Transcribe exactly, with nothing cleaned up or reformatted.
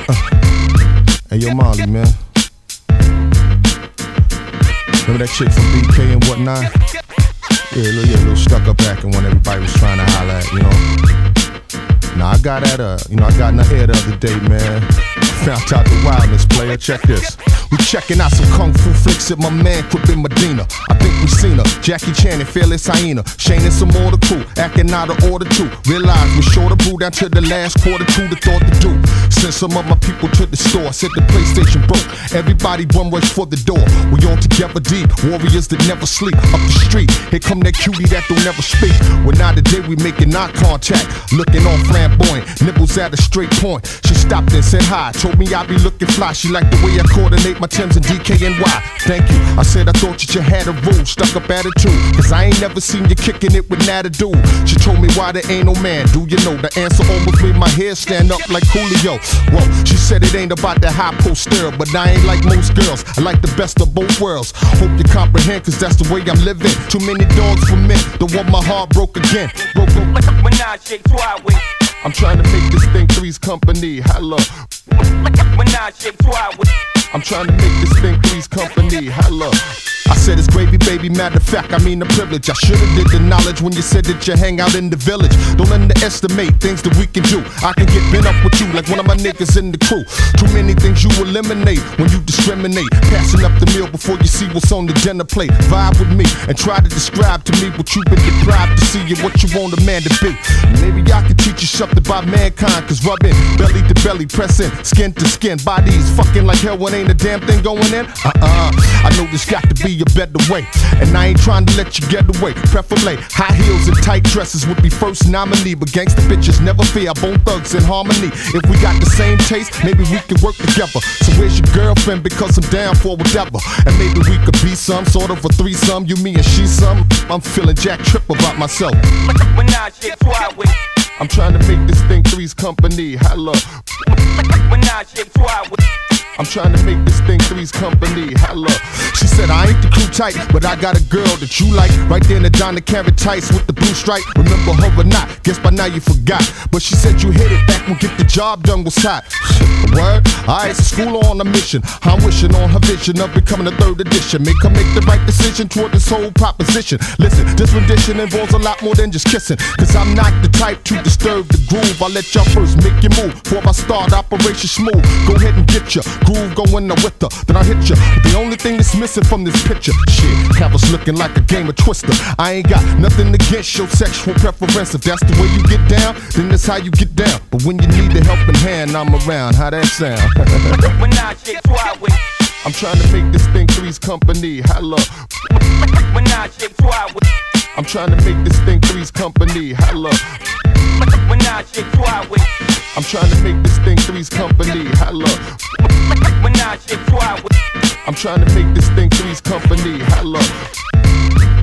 Uh. Hey, yo, Molly, man. Remember that chick from B K and whatnot? Yeah, little, yeah, little stuck up acting when everybody was trying to holler at, you know. Nah, I got at her, you know, I got in her hair the other day, man. Found out the wildness, player. Check this. We checking out some kung fu flicks at my man Quibin Medina. I think we seen her. Jackie Chan and Fearless Hyena. Shane and some more the crew. Acting out of order too. Realize we short of brew down to the last quarter two the thought to do. Send some of my people to the store. Said the PlayStation broke. Everybody one rush for the door. We all together deep. Warriors that never sleep. Up the street. Here come that cutie that don't never speak. Well, now today we making eye contact. Looking all flamboyant. Nibbles at a straight point. She stopped and said hi. Told me I be looking fly. She liked the way I coordinate my Timbs and D K N Y. Thank you. I said I thought that you had a rule. Stuck up attitude. Cause I ain't never seen you kicking it with Nata dude. She told me why there ain't no man. Do you know the answer almost made my hair stand up like Coolio. Well, she said it ain't about that high posterior, but I ain't like most girls. I like the best of both worlds. Hope you comprehend, cause that's the way I'm living. Too many dogs for men. Don't want my heart broke again. Broke up. When I shake twice. I'm trying to make this thing three's company. Hello. When I shake twice. I'm trying to make this thing three's company. Hello. I said it's gravy, baby, matter of fact, I mean the privilege. I should've did the knowledge when you said that you hang out in the village. Don't underestimate things that we can do. I can get bent up with you like one of my niggas in the crew. Too many things you eliminate when you discriminate. Passing up the meal before you see what's on the dinner plate. Vibe with me and try to describe to me what you've been deprived to see and what you want a man to be. Maybe I can teach you something about mankind, cause rubbing belly to belly, pressing skin to skin, bodies fucking like hell when ain't a damn thing going in. Uh-uh, I know there's got to be a better way, and I ain't trying to let you get away. Preferably high heels and tight dresses would be first nominee, but gangsta bitches never fear. Bone thugs in harmony. If we got the same taste, maybe we can work together. So where's your girlfriend? Because I'm down for whatever, and maybe we could be some sort of a threesome. You, me, and she some. I'm feeling Jack Trip about myself. When I shake twice. I'm trying to make this thing three's company. Hello. When I shake twice. I'm trying to make this thing three's company. Hello. She said I ain't the crew type, but I got a girl that you like. Right there in the Donna Carrot tights with the blue stripe. Remember her or not? Guess by now you forgot. But she said you hit it back when get the job done was hot. Word? Alright, so school on a mission. I'm wishing on her vision of becoming a third edition. Make her make the right decision toward this whole proposition. Listen, this rendition involves a lot more than just kissing. Cause I'm not the type to disturb the groove. I'll let y'all first make your move before I start Operation Smooth. Go ahead and get ya groove going there with her, then I hit ya. The only thing that's missing from this picture, shit, have us looking like a game of Twister. I ain't got nothing against your sexual preference. If that's the way you get down, then that's how you get down. But when you need a helping hand, I'm around. How that sound? When I shake twice. I'm trying to make this thing three's company. Hello. When I shake twice. I'm trying to make this thing three's company. Hello. When I shake twice. I'm trying to make this thing three's company. Hello. When I shake twice. I'm trying to make this thing three's company. Hello.